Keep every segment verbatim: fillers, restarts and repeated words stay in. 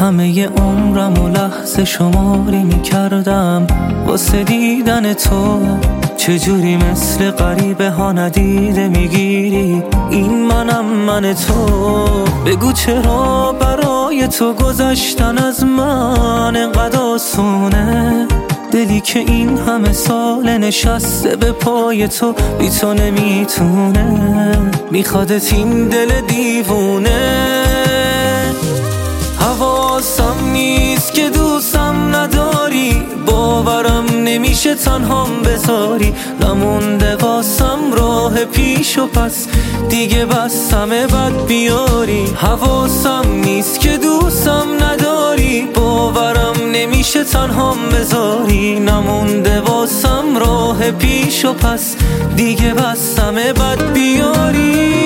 همه عمرم و لحظه شماری میکردم واسه دیدن تو. چجوری مثل غریبه ها ندیده میگیری این منم من تو. بگو چرا برای تو گذشتن از من انقدر آسونه، دلی که این همه سال نشسته به پای تو بی تو نمیتونه. میخوادت این دل دیوونه. حواسم نیست که دوستم نداری، باورم نمیشه تنهام بذاری. نمونده واسم راه پیش و پس، دیگه بس همه بد بیاری. حواسم نیست که دوستم نداری، باورم نمیشه تنهام بذاری. نمونده واسم راه پیش و پس، دیگه بس همه بد بیاری.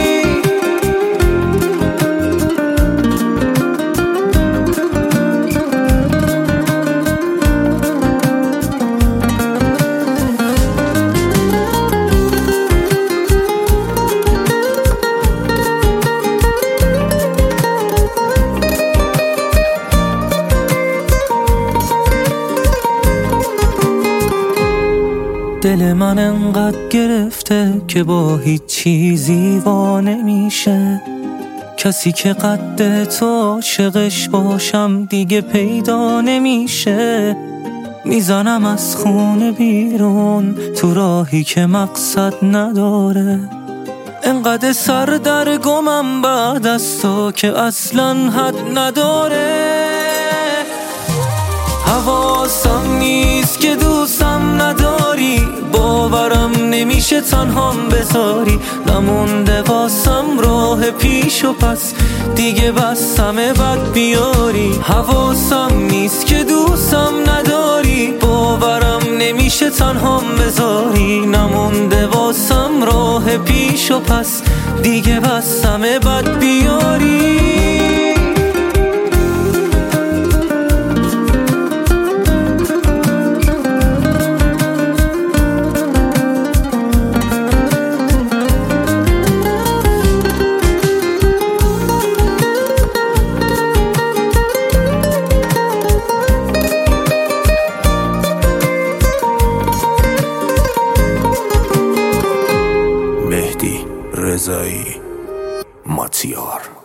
دل من انقدر گرفته که با هیچ چیزی وا نمیشه. کسی که قد تو عاشقش باشم دیگه پیدا نمیشه. میزنم از خونه بیرون تو راهی که مقصد نداره. انقدر سر در گمم بعد از تو که اصلا حد نداره. حواسم نیست که دوستم نداری، باورم نمیشه تنهام بذاری. نمونده واسم راه پیش و پس، دیگه بس همه بد بیاری. حواسم نیست که دوستم نداری، باورم نمیشه تنهام بذاری. نمونده واسم راه پیش و پس، دیگه بس همه بد بیاری. رضایی ماتیار.